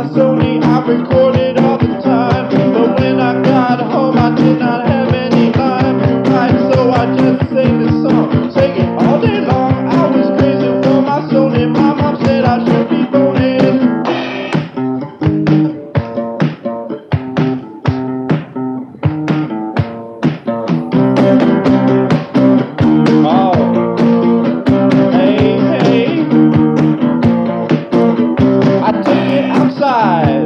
my Sony, I recorded all the time. But when I got home, I did not have any line. Right, so I just sang this song, sang it all day long. I was crazy for my Sony. My mom said I should be bonus. Outside,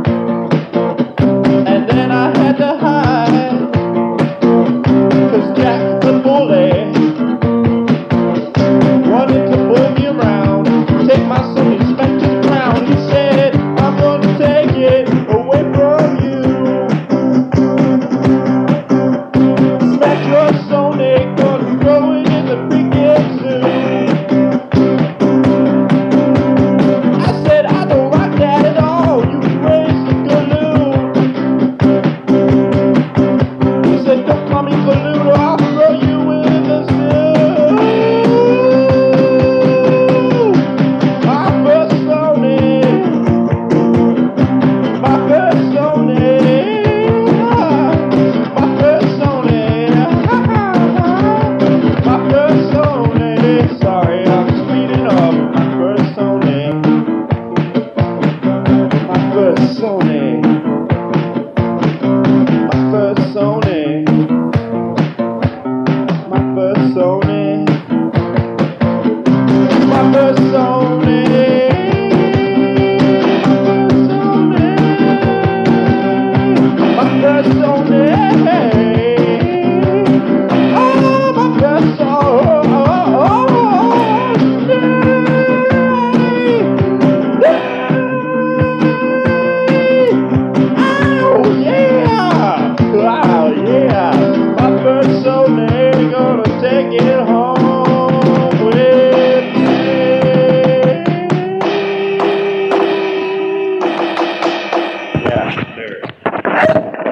and then I had to hide, 'cause Jack the bully wanted to pull me around, take my Sony, smack his crown. He said, I'm gonna take it away from you. Smack your Sony, gonna throw it in the big game soon. Sony, my first Sony, my first Sony, my first Sony, my first Sony, oh, my first Sony. Wow, yeah, my first Sony, gonna take it home with me. Yeah, sure.